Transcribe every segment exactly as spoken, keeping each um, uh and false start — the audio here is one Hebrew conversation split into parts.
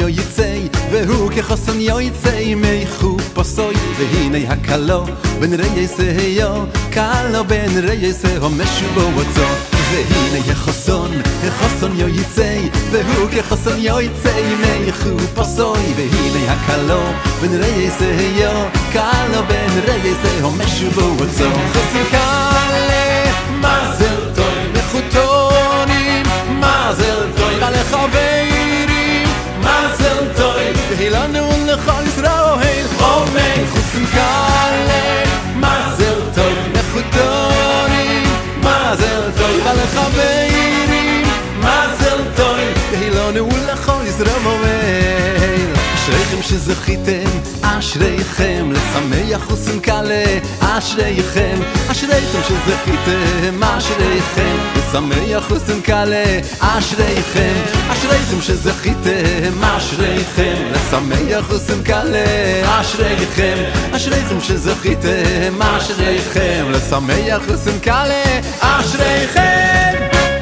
יויצי והוא כחוסן יויצי מחופשוי והנה הקלו בן רייסהו קלו בן רייסהו משובו ווצו והנה החוסן החוסן יויצי והוא כחוסן יויצי מחופשוי והנה הקלו בן רייסהו קלו בן רייסהו משובו ווצו חוסן קלה מזל טוב מחותונים מזל טוב לחברים מזל טוב והילנו לכל ישראל אמן חוסן קלה מזל טוב מחותונים מזל טוב לחברים מזל טוב והילנו לכל ישראל אמן אשריכם שזכיתם אשריכם לשמח חוסן קלה אשריכם אשריכם שזכיתם אשריכם לשמח חוסן קלה אשריכם אשריכם שזכיתם אשריכם לשמח חוסן קלה אשריכם אשריכם שזכיתם אשריכם לשמח חוסן קלה אשריכם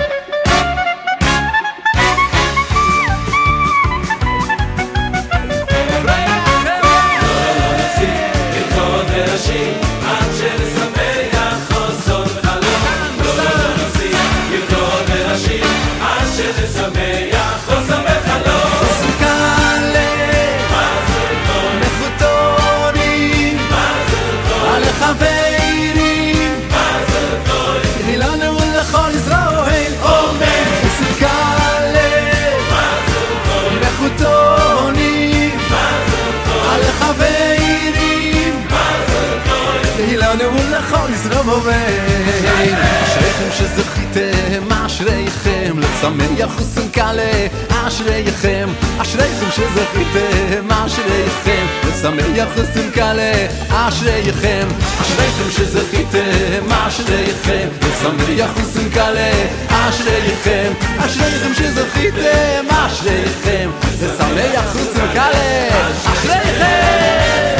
אשריכם שזכיתם אשריכם לשמח חוסן קלה אשריכם אשריכם שזכיתם אשריכם לשמח חוסן קלה אשריכם אשריכם שזכיתם אשריכם לשמח חוסן קלה אשריכם אשריכם שזכיתם אשריכם לשמח חוסן קלה אשריכם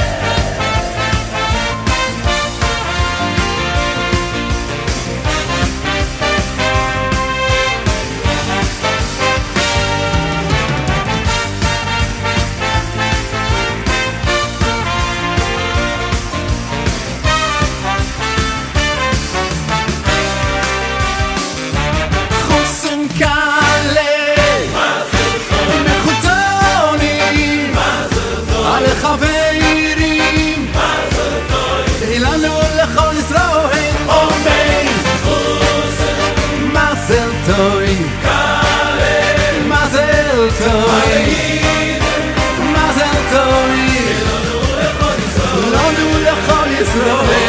חברים אילנו לכל ישראל אמן מזל טוב מזל טוב מזל טוב אילנו לכל ישראל